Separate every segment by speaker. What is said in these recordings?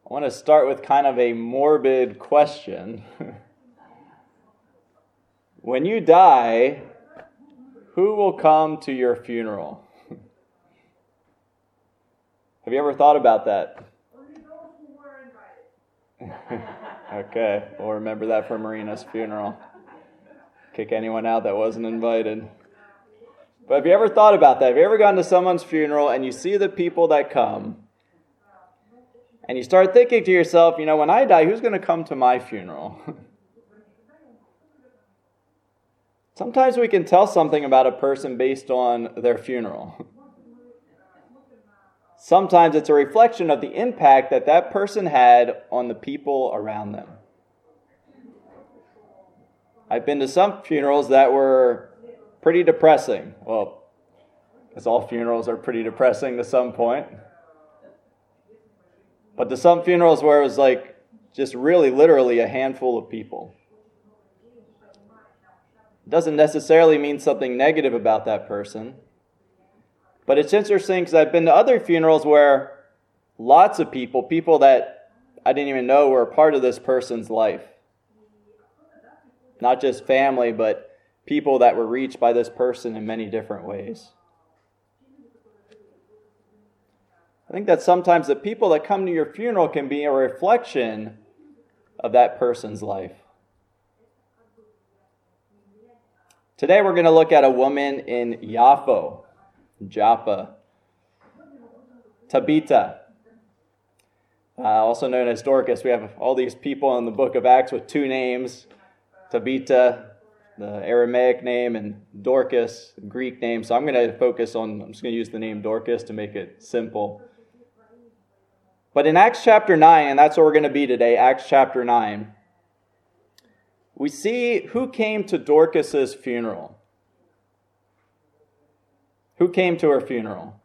Speaker 1: I want to start with kind of a morbid question. When you die, who will come to your funeral? Have you ever thought about that? Okay, we'll remember that for Marina's funeral. Kick anyone out that wasn't invited. But have you ever thought about that? Have you ever gone to someone's funeral and you see the people that come, and you start thinking to yourself, when I die, who's going to come to my funeral? Sometimes we can tell something about a person based on their funeral. Sometimes it's a reflection of the impact that that person had on the people around them. I've been to some funerals that were pretty depressing. Well, because all funerals are pretty depressing to some point. But to some funerals where it was like just really literally a handful of people. It doesn't necessarily mean something negative about that person. But it's interesting because I've been to other funerals where lots of people that I didn't even know were a part of this person's life. Not just family, but people that were reached by this person in many different ways. I think that sometimes the people that come to your funeral can be a reflection of that person's life. Today we're going to look at a woman in Joppa, Tabitha, also known as Dorcas. We have all these people in the book of Acts with two names, Tabitha, the Aramaic name, and Dorcas, the Greek name. So I'm just going to use the name Dorcas to make it simple. But in Acts chapter 9, and that's where we're going to be today, Acts chapter 9, we see who came to Dorcas's funeral. Who came to her funeral?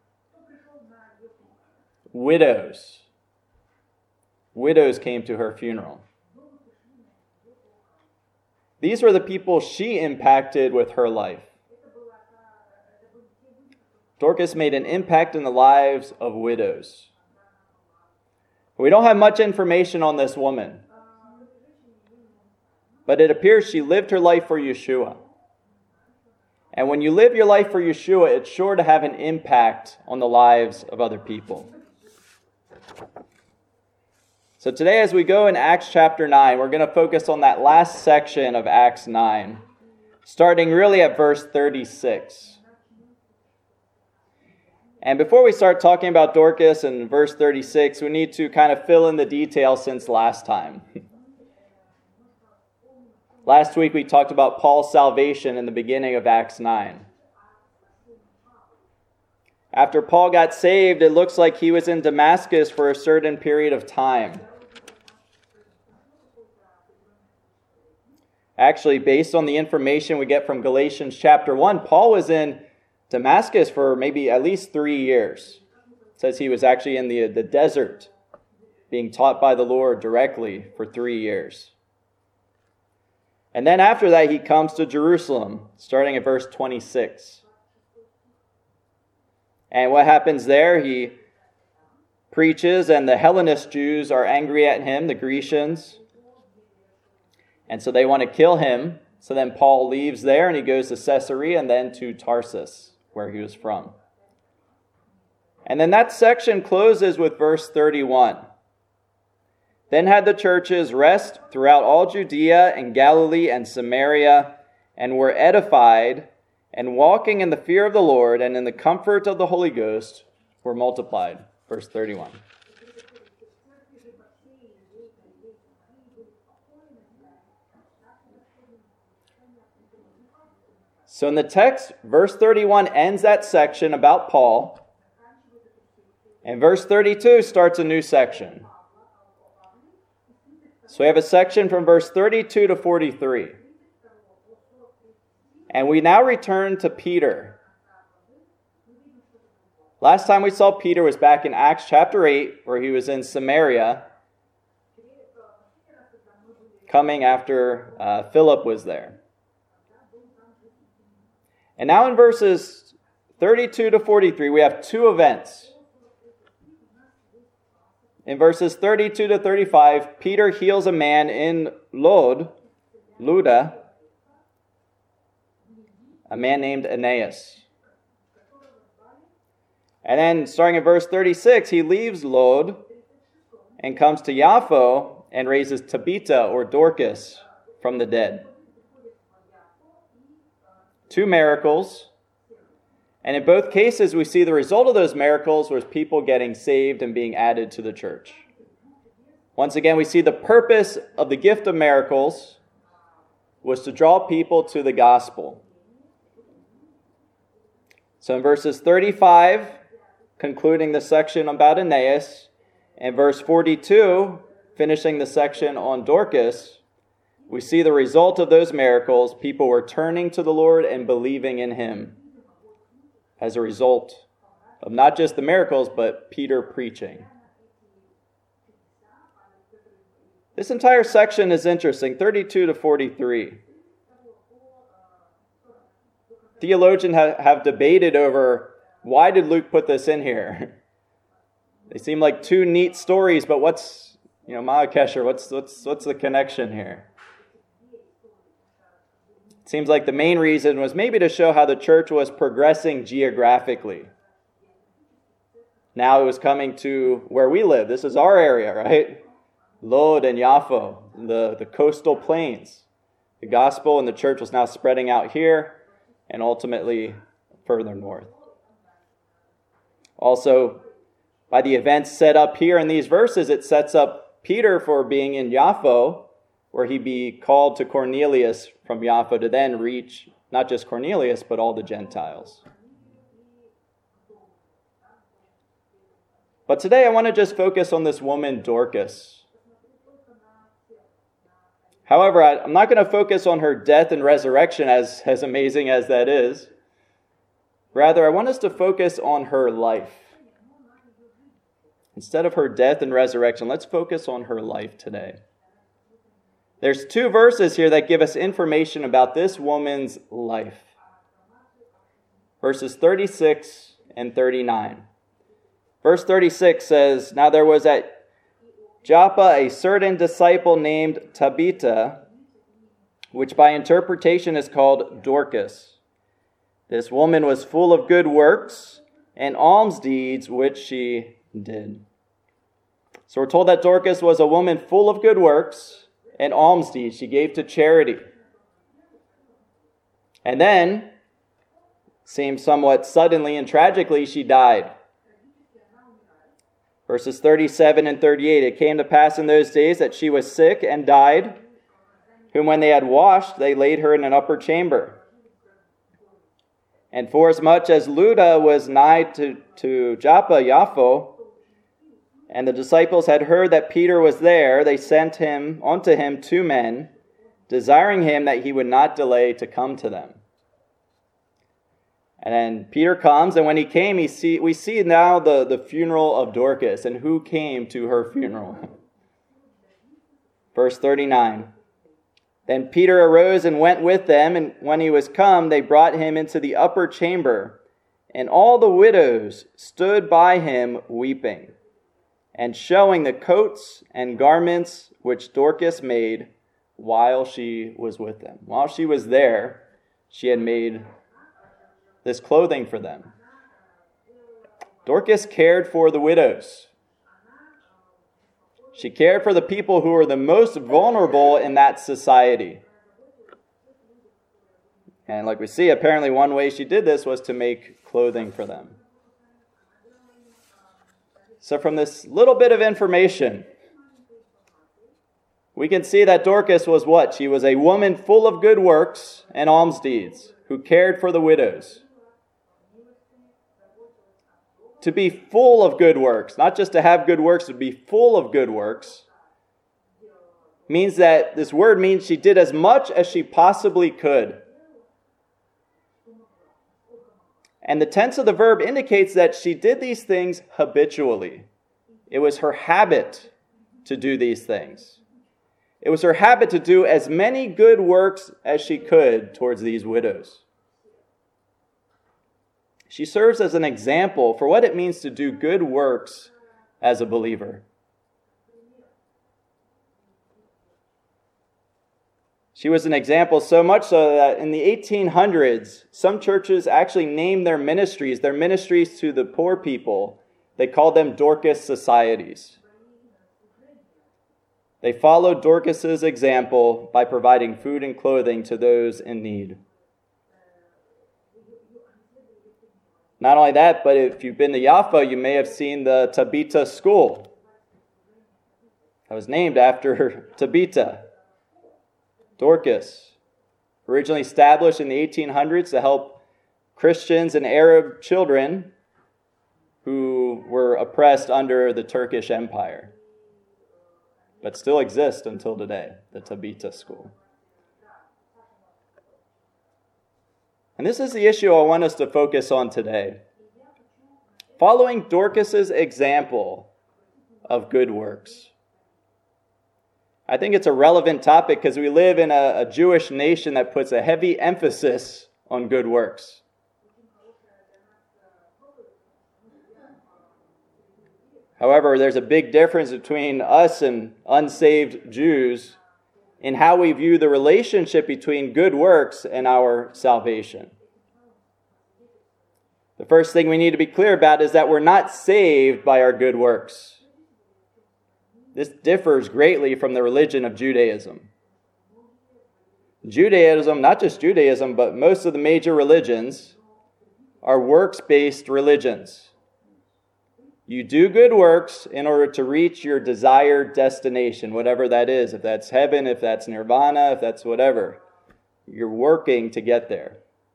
Speaker 1: Widows. Widows came to her funeral. These were the people she impacted with her life. Dorcas made an impact in the lives of widows. We don't have much information on this woman, but it appears she lived her life for Yeshua. And when you live your life for Yeshua, it's sure to have an impact on the lives of other people. So today as we go in Acts chapter 9, we're going to focus on that last section of Acts 9, starting really at verse 36. And before we start talking about Dorcas and verse 36, we need to kind of fill in the details since last time. Last week we talked about Paul's salvation in the beginning of Acts 9. After Paul got saved, it looks like he was in Damascus for a certain period of time. Actually, based on the information we get from Galatians chapter 1, Paul was in Damascus for maybe at least 3 years. It says he was actually in the desert, being taught by the Lord directly for 3 years. And then after that, he comes to Jerusalem, starting at verse 26. And what happens there? He preaches, and the Hellenist Jews are angry at him, the Grecians. And so they want to kill him. So then Paul leaves there, and he goes to Caesarea and then to Tarsus, where he was from. And then that section closes with verse 31. Then had the churches rest throughout all Judea and Galilee and Samaria, and were edified, and walking in the fear of the Lord and in the comfort of the Holy Ghost were multiplied. Verse 31. So in the text, verse 31 ends that section about Paul, and verse 32 starts a new section. So we have a section from verse 32 to 43. And we now return to Peter. Last time we saw Peter was back in Acts chapter 8, where he was in Samaria, coming after Philip was there. And now in verses 32 to 43, we have two events. In verses 32 to 35, Peter heals a man in Lydda, a man named Aeneas. And then starting in verse 36, he leaves Lod and comes to Yafo and raises Tabitha or Dorcas from the dead. 2 miracles. And in both cases, we see the result of those miracles was people getting saved and being added to the church. Once again, we see the purpose of the gift of miracles was to draw people to the gospel. So in verses 35, concluding the section about Aeneas, and verse 42, finishing the section on Dorcas, we see the result of those miracles. People were turning to the Lord and believing in him as a result of not just the miracles, but Peter preaching. This entire section is interesting, 32 to 43. Theologians have debated over why did Luke put this in here. They seem like 2 neat stories, but what's Mahakesher, what's the connection here? It seems like the main reason was maybe to show how the church was progressing geographically. Now it was coming to where we live. This is our area, right? Lod and Yafo, the coastal plains. The gospel and the church was now spreading out here and ultimately further north. Also, by the events set up here in these verses, it sets up Peter for being in Yafo, where he'd be called to Cornelius from Yafo to then reach not just Cornelius, but all the Gentiles. But today I want to just focus on this woman, Dorcas. However, I'm not going to focus on her death and resurrection, as amazing as that is. Rather, I want us to focus on her life. Instead of her death and resurrection, let's focus on her life today. There's 2 verses here that give us information about this woman's life. Verses 36 and 39. Verse 36 says, "Now there was at Joppa a certain disciple named Tabitha, which by interpretation is called Dorcas. This woman was full of good works and alms deeds which she did." So we're told that Dorcas was a woman full of good works and alms deeds. She gave to charity. And then, seems somewhat suddenly and tragically, she died. Verses 37 and 38, "It came to pass in those days that she was sick and died, whom when they had washed, they laid her in an upper chamber. And forasmuch as Lydda was nigh to Joppa, Yafo, and the disciples had heard that Peter was there, they sent unto him 2 men, desiring him that he would not delay to come to them. And then Peter comes, and when he came, we see now the funeral of Dorcas and who came to her funeral. Verse 39, "Then Peter arose and went with them, and when he was come, they brought him into the upper chamber, and all the widows stood by him weeping, and showing the coats and garments which Dorcas made while she was with them." While she was there, she had made this clothing for them. Dorcas cared for the widows. She cared for the people who were the most vulnerable in that society. And like we see, apparently one way she did this was to make clothing for them. So from this little bit of information, we can see that Dorcas was what? She was a woman full of good works and alms deeds, who cared for the widows. To be full of good works, not just to have good works, to be full of good works, means that this word means she did as much as she possibly could. And the tense of the verb indicates that she did these things habitually. It was her habit to do these things. It was her habit to do as many good works as she could towards these widows. She serves as an example for what it means to do good works as a believer. She was an example, so much so that in the 1800s, some churches actually named their ministries to the poor people. They called them Dorcas societies. They followed Dorcas's example by providing food and clothing to those in need. Not only that, but if you've been to Jaffa, you may have seen the Tabitha School. That was named after Tabitha. Dorcas, originally established in the 1800s to help Christians and Arab children who were oppressed under the Turkish Empire, but still exist until today, the Tabitha School. And this is the issue I want us to focus on today. Following Dorcas's example of good works. I think it's a relevant topic because we live in a Jewish nation that puts a heavy emphasis on good works. However, there's a big difference between us and unsaved Jews in how we view the relationship between good works and our salvation. The first thing we need to be clear about is that we're not saved by our good works. This differs greatly from the religion of Judaism. Judaism, not just Judaism, but most of the major religions are works-based religions. You do good works in order to reach your desired destination, whatever that is. If that's heaven, if that's nirvana, if that's whatever. You're working to get there.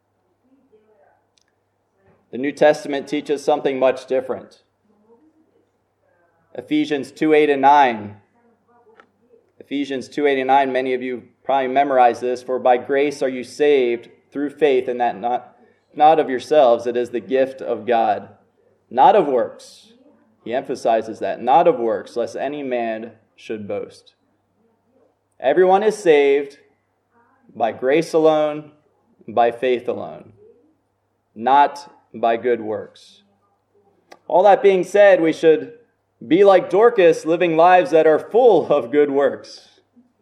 Speaker 1: The New Testament teaches something much different. Ephesians 2:8 and 9. Ephesians 2:8 and 9, many of you probably memorized this. For by grace are you saved through faith, and that not of yourselves, it is the gift of God. Not of works. He emphasizes that. Not of works, lest any man should boast. Everyone is saved by grace alone, by faith alone, not by good works. All that being said, we should be like Dorcas, living lives that are full of good works.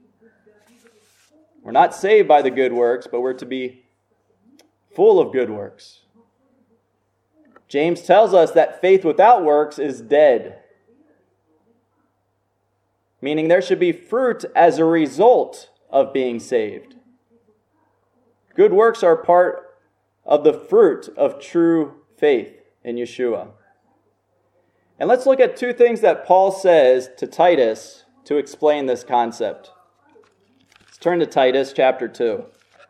Speaker 1: We're not saved by the good works, but we're to be full of good works. James tells us that faith without works is dead, meaning there should be fruit as a result of being saved. Good works are part of the fruit of true faith in Yeshua. And let's look at two things that Paul says to Titus to explain this concept. Let's turn to Titus chapter 2.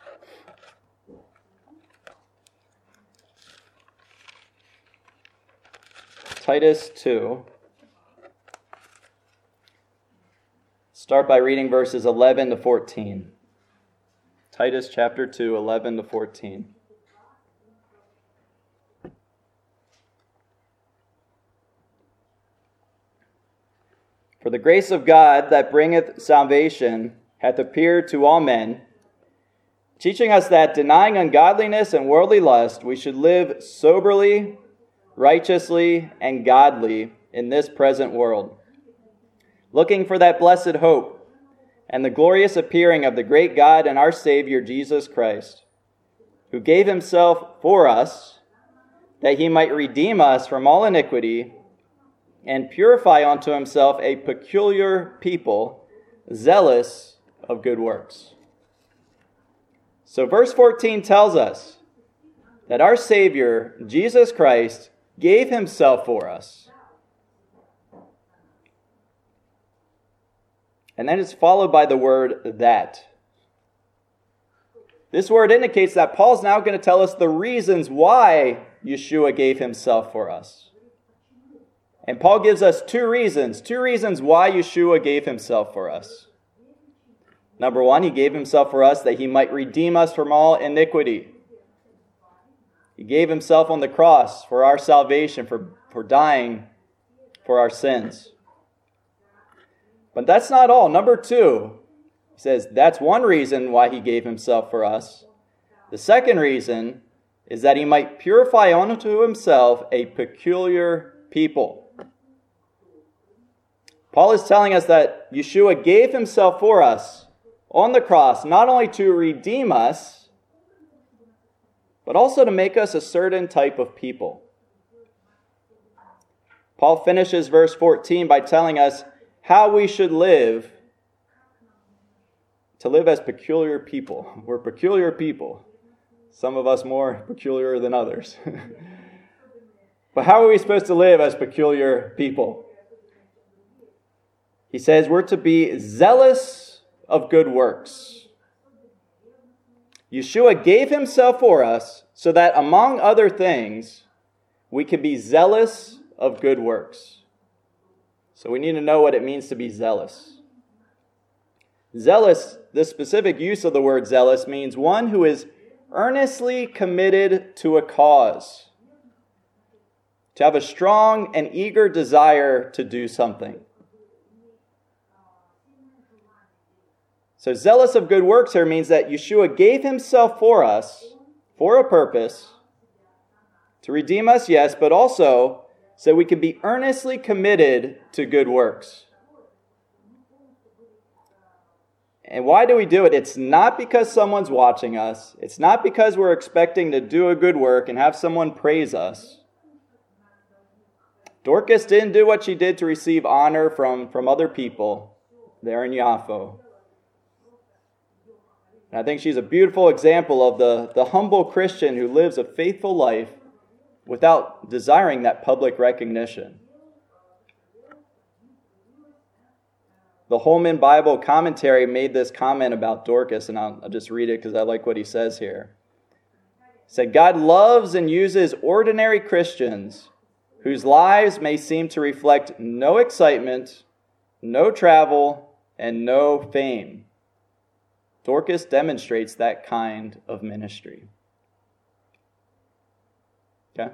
Speaker 1: Titus 2. Start by reading verses 11 to 14. Titus chapter 2, 11 to 14. For the grace of God that bringeth salvation hath appeared to all men, teaching us that, denying ungodliness and worldly lust, we should live soberly, righteously, and godly in this present world, looking for that blessed hope and the glorious appearing of the great God and our Savior Jesus Christ, who gave himself for us, that he might redeem us from all iniquity and purify unto himself a peculiar people, zealous of good works. So verse 14 tells us that our Savior, Jesus Christ, gave himself for us. And then it's followed by the word that. This word indicates that Paul's now going to tell us the reasons why Yeshua gave himself for us. And Paul gives us two reasons why Yeshua gave himself for us. Number one, he gave himself for us that he might redeem us from all iniquity. He gave himself on the cross for our salvation, for dying for our sins. But that's not all. Number two, he says that's one reason why he gave himself for us. The second reason is that he might purify unto himself a peculiar people. Paul is telling us that Yeshua gave himself for us on the cross, not only to redeem us, but also to make us a certain type of people. Paul finishes verse 14 by telling us how we should live, to live as peculiar people. We're peculiar people. Some of us more peculiar than others. But how are we supposed to live as peculiar people? He says we're to be zealous of good works. Yeshua gave himself for us so that, among other things, we can be zealous of good works. So we need to know what it means to be zealous. Zealous, the specific use of the word zealous, means one who is earnestly committed to a cause, to have a strong and eager desire to do something. So zealous of good works here means that Yeshua gave himself for us, for a purpose, to redeem us, yes, but also so we can be earnestly committed to good works. And why do we do it? It's not because someone's watching us. It's not because we're expecting to do a good work and have someone praise us. Dorcas didn't do what she did to receive honor from other people there in Yaffo. And I think she's a beautiful example of the humble Christian who lives a faithful life without desiring that public recognition. The Holman Bible commentary made this comment about Dorcas, and I'll just read it because I like what he says here. He said, God loves and uses ordinary Christians whose lives may seem to reflect no excitement, no travel, and no fame. Dorcas demonstrates that kind of ministry. Okay?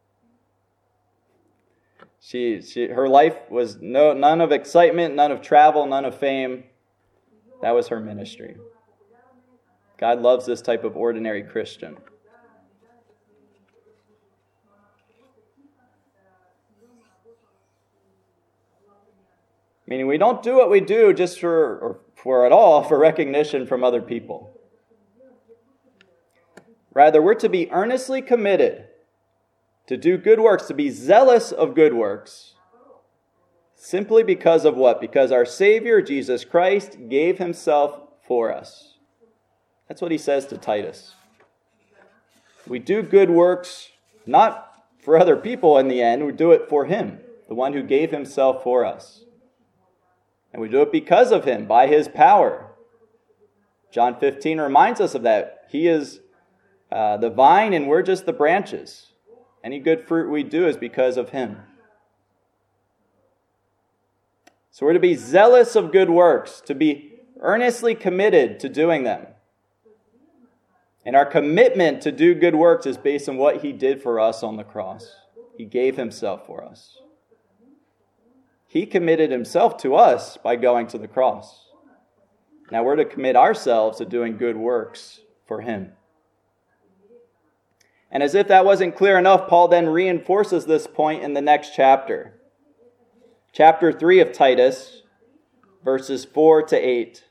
Speaker 1: Her life was none of excitement, none of travel, none of fame. That was her ministry. God loves this type of ordinary Christian. Meaning we don't do what we do just for recognition from other people. Rather, we're to be earnestly committed to do good works, to be zealous of good works, simply because of what? Because our Savior, Jesus Christ, gave himself for us. That's what he says to Titus. We do good works not for other people in the end, we do it for him, the one who gave himself for us. And we do it because of him, by his power. John 15 reminds us of that. He is the vine and we're just the branches. Any good fruit we do is because of him. So we're to be zealous of good works, to be earnestly committed to doing them. And our commitment to do good works is based on what he did for us on the cross. He gave himself for us. He committed himself to us by going to the cross. Now we're to commit ourselves to doing good works for him. And as if that wasn't clear enough, Paul then reinforces this point in the next chapter. Chapter 3 of Titus, verses 4 to 8. It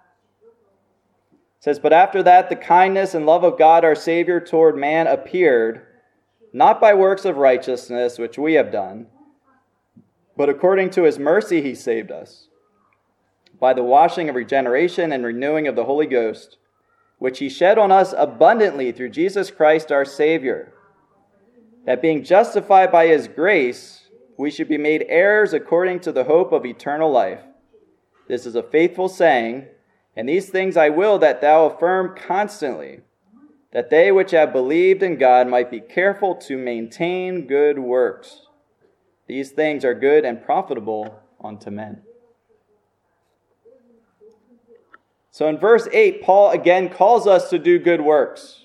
Speaker 1: says, But after that, the kindness and love of God our Savior toward man appeared, not by works of righteousness which we have done, but according to his mercy he saved us, by the washing of regeneration and renewing of the Holy Ghost, which he shed on us abundantly through Jesus Christ our Savior, that being justified by his grace, we should be made heirs according to the hope of eternal life. This is a faithful saying, and these things I will that thou affirm constantly, that they which have believed in God might be careful to maintain good works. These things are good and profitable unto men. So in verse 8, Paul again calls us to do good works.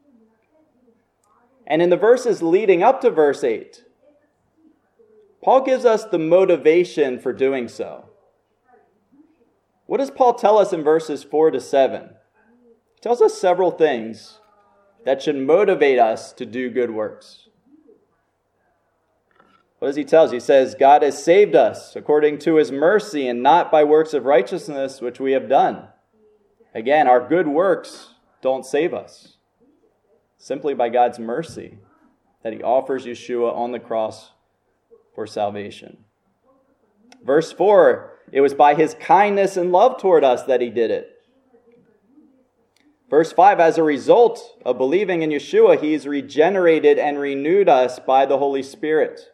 Speaker 1: And in the verses leading up to verse 8, Paul gives us the motivation for doing so. What does Paul tell us in verses 4 to 7? He tells us several things that should motivate us to do good works. What does he tell us? He says, God has saved us according to his mercy and not by works of righteousness which we have done. Again, our good works don't save us. Simply by God's mercy that he offers Yeshua on the cross for salvation. Verse 4, it was by his kindness and love toward us that he did it. Verse 5, as a result of believing in Yeshua, he's regenerated and renewed us by the Holy Spirit.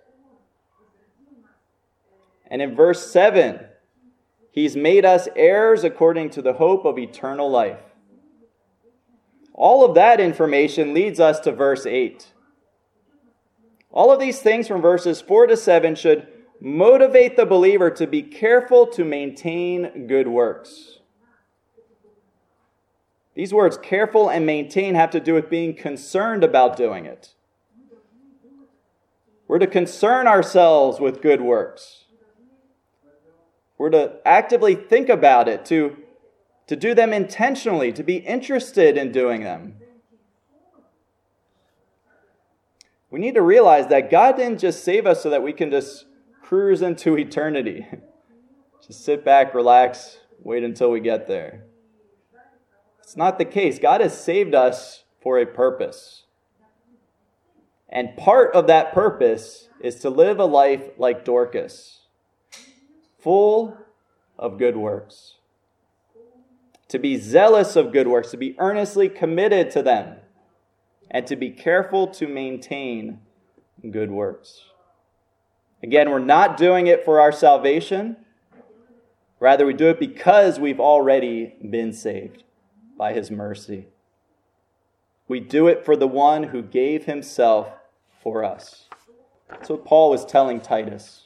Speaker 1: And in verse 7, he's made us heirs according to the hope of eternal life. All of that information leads us to verse 8. All of these things from verses 4 to 7 should motivate the believer to be careful to maintain good works. These words, careful and maintain, have to do with being concerned about doing it. We're to concern ourselves with good works. We're to actively think about it, to do them intentionally, to be interested in doing them. We need to realize that God didn't just save us so that we can just cruise into eternity. Just sit back, relax, wait until we get there. It's not the case. God has saved us for a purpose. And part of that purpose is to live a life like Dorcas, full of good works. To be zealous of good works, to be earnestly committed to them, and to be careful to maintain good works. Again, we're not doing it for our salvation. Rather, we do it because we've already been saved by his mercy. We do it for the one who gave himself for us. That's what Paul was telling Titus.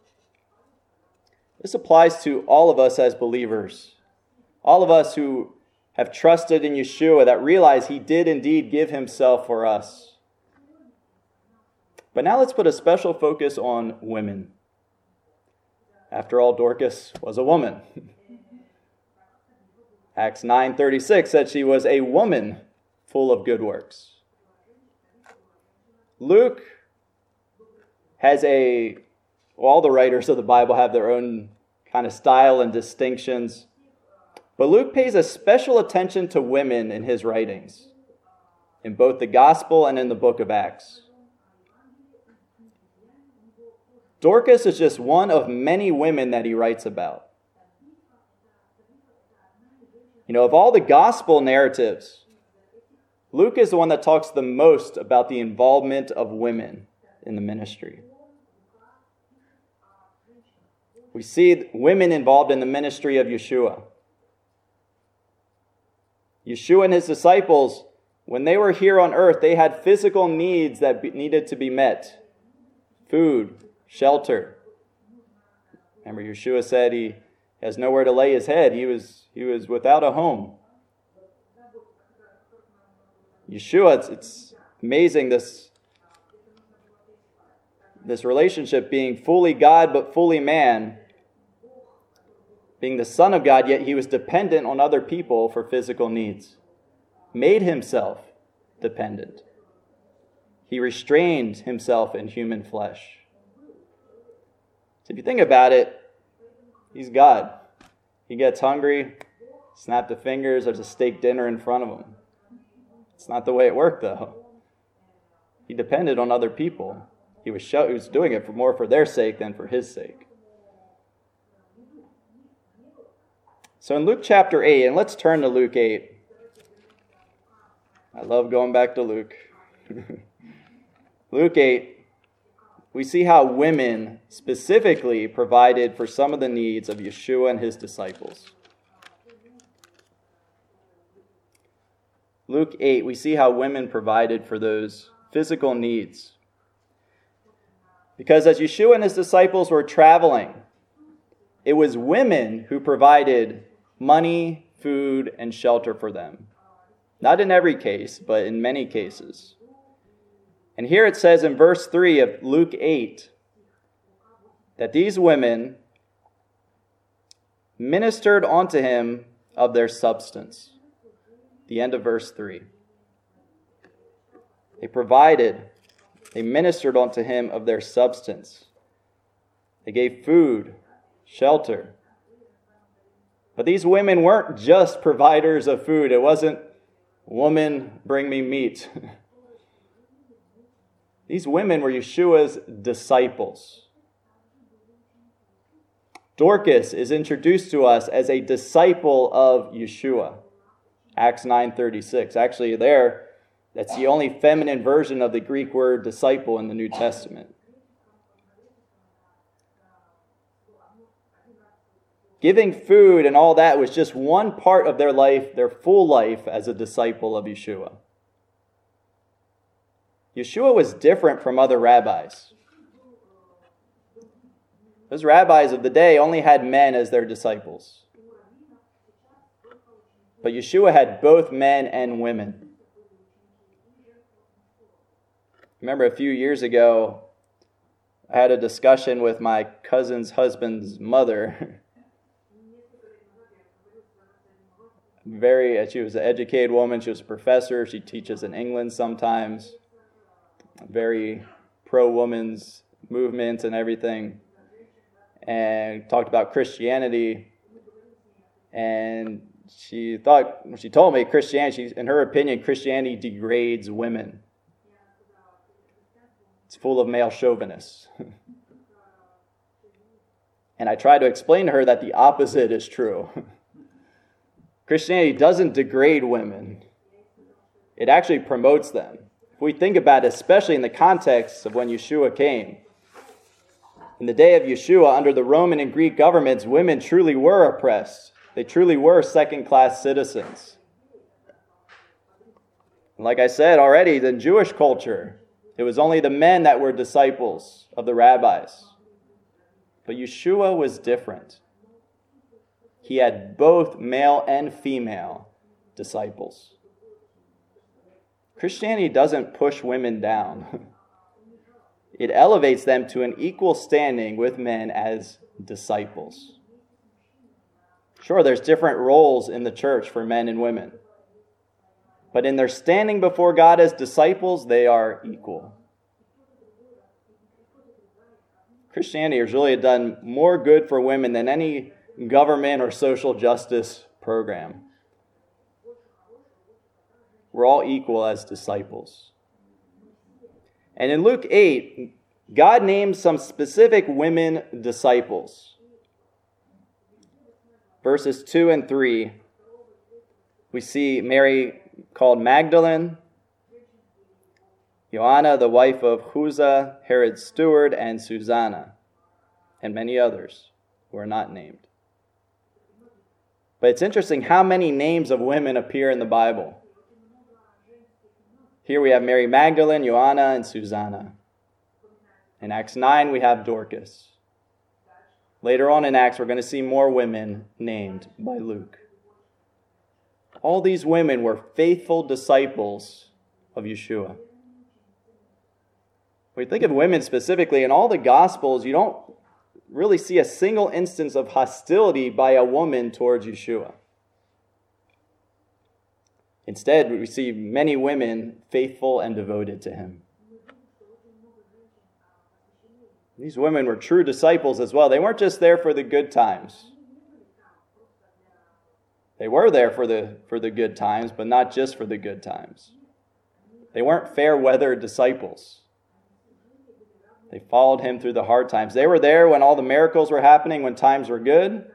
Speaker 1: This applies to all of us as believers. All of us who have trusted in Yeshua, that realize he did indeed give himself for us. But now let's put a special focus on women. After all, Dorcas was a woman. Acts 9:36 said she was a woman full of good works. Luke has all the writers of the Bible have their own kind of style and distinctions. But Luke pays a special attention to women in his writings, in both the Gospel and in the book of Acts. Dorcas is just one of many women that he writes about. Of all the Gospel narratives, Luke is the one that talks the most about the involvement of women in the ministry. We see women involved in the ministry of Yeshua. Yeshua and his disciples, when they were here on earth, they had physical needs that needed to be met. Food, shelter. Remember, Yeshua said he has nowhere to lay his head. He was without a home. Yeshua, it's amazing this relationship, being fully God but fully man, being the Son of God, yet he was dependent on other people for physical needs. Made himself dependent. He restrained himself in human flesh. So if you think about it, he's God. He gets hungry, snap the fingers, there's a steak dinner in front of him. It's not the way it worked, though. He depended on other people. He was doing it more for their sake than for his sake. So in Luke chapter 8, and let's turn to Luke 8. I love going back to Luke. Luke 8, we see how women specifically provided for some of the needs of Yeshua and his disciples. Luke 8, we see how women provided for those physical needs. Because as Yeshua and his disciples were traveling, it was women who provided money, food, and shelter for them. Not in every case, but in many cases. And here it says in verse 3 of Luke 8 that these women ministered unto him of their substance. The end of verse 3. They ministered unto him of their substance. They gave food, shelter. But these women weren't just providers of food. It wasn't, woman, bring me meat. These women were Yeshua's disciples. Dorcas is introduced to us as a disciple of Yeshua. Acts 9:36. Actually, that's the only feminine version of the Greek word disciple in the New Testament. Giving food and all that was just one part of their life, their full life as a disciple of Yeshua. Yeshua was different from other rabbis. Those rabbis of the day only had men as their disciples. But Yeshua had both men and women. Remember a few years ago, I had a discussion with my cousin's husband's mother. She was an educated woman. She was a professor. She teaches in England sometimes. Very pro-women's movement and everything. And talked about Christianity. And she told me Christianity, in her opinion, Christianity degrades women. It's full of male chauvinists. And I tried to explain to her that the opposite is true. Christianity doesn't degrade women. It actually promotes them. If we think about it, especially in the context of when Yeshua came, in the day of Yeshua, under the Roman and Greek governments, women truly were oppressed. They truly were second-class citizens. And like I said already, in Jewish culture, it was only the men that were disciples of the rabbis. But Yeshua was different. He had both male and female disciples. Christianity doesn't push women down. It elevates them to an equal standing with men as disciples. Sure, there's different roles in the church for men and women. But in their standing before God as disciples, they are equal. Christianity has really done more good for women than any government or social justice program. We're all equal as disciples. And in Luke 8, God names some specific women disciples. Verses 2 and 3, we see Mary called Magdalene, Joanna, the wife of Chuza, Herod's steward, and Susanna, and many others who are not named. But it's interesting how many names of women appear in the Bible. Here we have Mary Magdalene, Joanna, and Susanna. In Acts 9, we have Dorcas. Later on in Acts, we're going to see more women named by Luke. All these women were faithful disciples of Yeshua. When you think of women specifically, in all the Gospels, you don't really see a single instance of hostility by a woman towards Yeshua. Instead, we see many women faithful and devoted to him. These women were true disciples as well. They weren't just there for the good times. They were there for the good times, but not just for the good times. They weren't fair-weather disciples. They followed him through the hard times. They were there when all the miracles were happening, when times were good.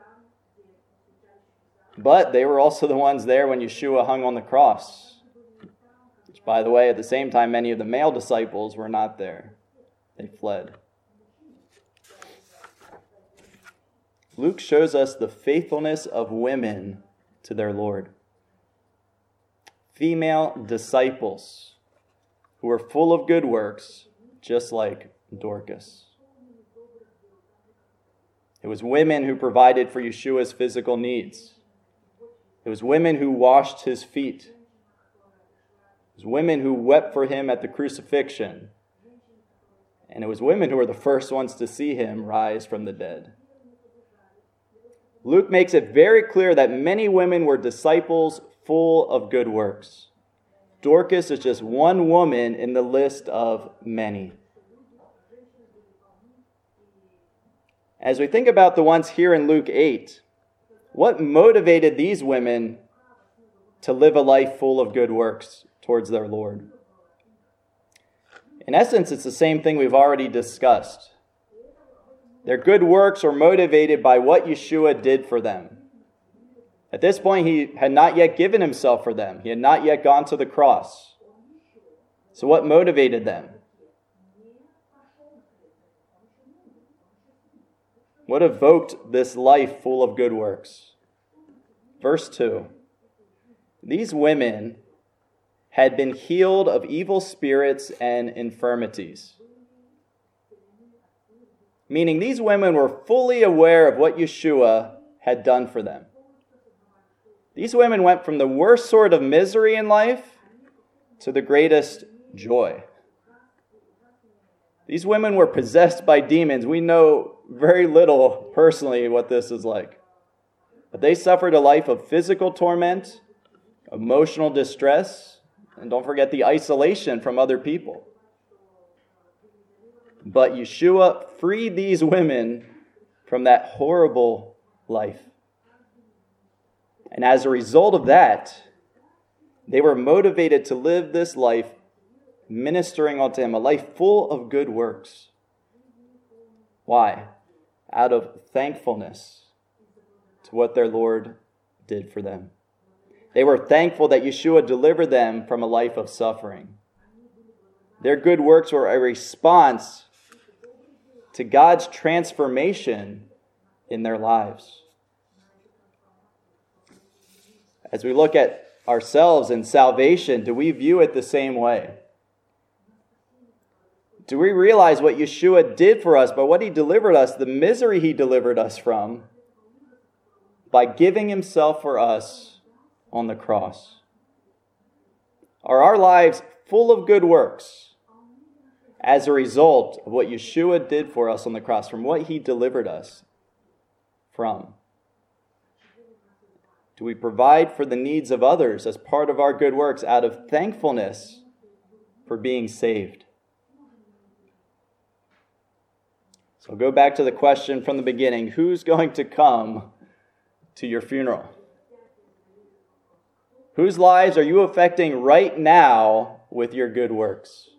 Speaker 1: But they were also the ones there when Yeshua hung on the cross. Which, by the way, at the same time, many of the male disciples were not there. They fled. Luke shows us the faithfulness of women to their Lord. Female disciples who were full of good works, just like Dorcas. It was women who provided for Yeshua's physical needs. It was women who washed his feet. It was women who wept for him at the crucifixion. And it was women who were the first ones to see him rise from the dead. Luke makes it very clear that many women were disciples full of good works. Dorcas is just one woman in the list of many. As we think about the ones here in Luke 8, What motivated these women to live a life full of good works towards their Lord? In essence, it's the same thing we've already discussed. Their good works were motivated by what Yeshua did for them. At this point, he had not yet given himself for them. He had not yet gone to the cross. So what motivated them? What evoked this life full of good works? Verse 2. These women had been healed of evil spirits and infirmities. Meaning these women were fully aware of what Yeshua had done for them. These women went from the worst sort of misery in life to the greatest joy. These women were possessed by demons. We know very little personally what this is like. But they suffered a life of physical torment, emotional distress, and don't forget the isolation from other people. But Yeshua freed these women from that horrible life. And as a result of that, they were motivated to live this life ministering unto him, a life full of good works. Why? Out of thankfulness to what their Lord did for them. They were thankful that Yeshua delivered them from a life of suffering. Their good works were a response to God's transformation in their lives. As we look at ourselves in salvation, do we view it the same way? Do we realize what Yeshua did for us, but what he delivered us, the misery he delivered us from, by giving himself for us on the cross? Are our lives full of good works as a result of what Yeshua did for us on the cross, from what he delivered us from? Do we provide for the needs of others as part of our good works out of thankfulness for being saved? So go back to the question from the beginning. Who's going to come to your funeral? Whose lives are you affecting right now with your good works?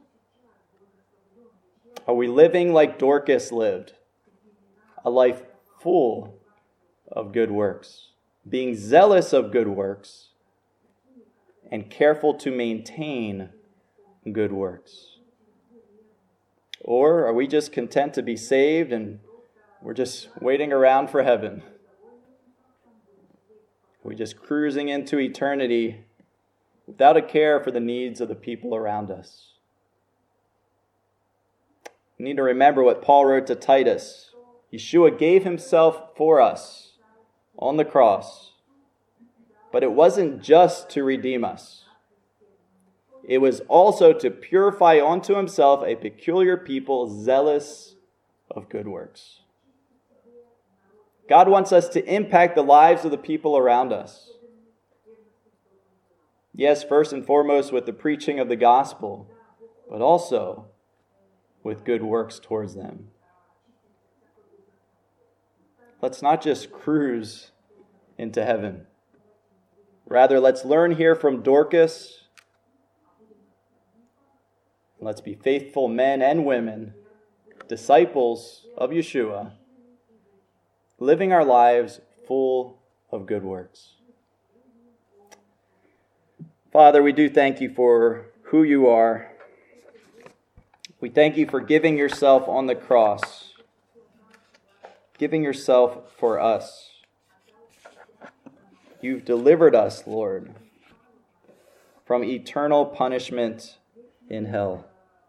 Speaker 1: Are we living like Dorcas lived? A life full of good works. Being zealous of good works and careful to maintain good works? Or are we just content to be saved and we're just waiting around for heaven? Are we just cruising into eternity without a care for the needs of the people around us? We need to remember what Paul wrote to Titus. Yeshua gave himself for us on the cross, but it wasn't just to redeem us. It was also to purify unto himself a peculiar people zealous of good works. God wants us to impact the lives of the people around us. Yes, first and foremost with the preaching of the gospel, but also with good works towards them. Let's not just cruise into heaven. Rather, let's learn here from Dorcas. Let's be faithful men and women, disciples of Yeshua, living our lives full of good works. Father, we do thank you for who you are. We thank you for giving yourself on the cross, giving yourself for us. You've delivered us, Lord, from eternal punishment in hell.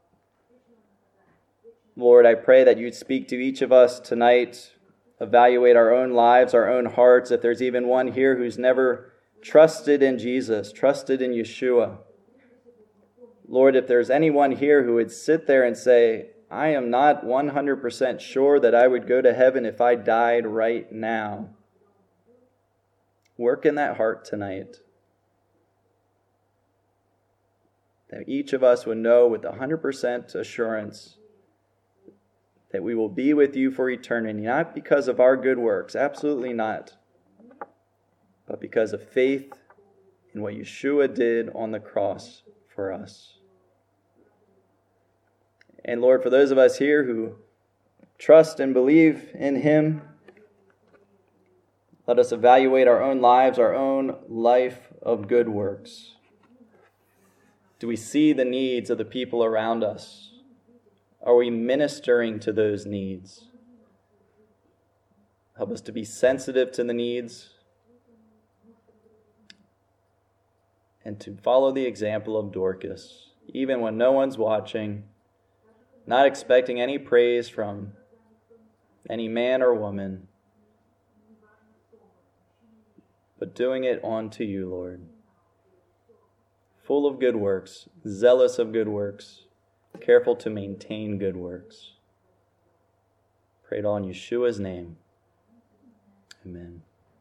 Speaker 1: Lord, I pray that you'd speak to each of us tonight, evaluate our own lives, our own hearts. If there's even one here who's never trusted in Jesus, trusted in Yeshua. Lord, if there's anyone here who would sit there and say, I am not 100% sure that I would go to heaven if I died right now. Work in that heart tonight. That each of us would know with 100% assurance that we will be with you for eternity, not because of our good works, absolutely not, because of faith in what Yeshua did on the cross for us. And Lord, for those of us here who trust and believe in him, let us evaluate our own lives, our own life of good works. Do we see the needs of the people around us? Are we ministering to those needs? Help us to be sensitive to the needs and to follow the example of Dorcas, even when no one's watching, not expecting any praise from any man or woman, but doing it unto you, Lord. Full of good works, zealous of good works, careful to maintain good works. Prayed all in Yeshua's name. Amen.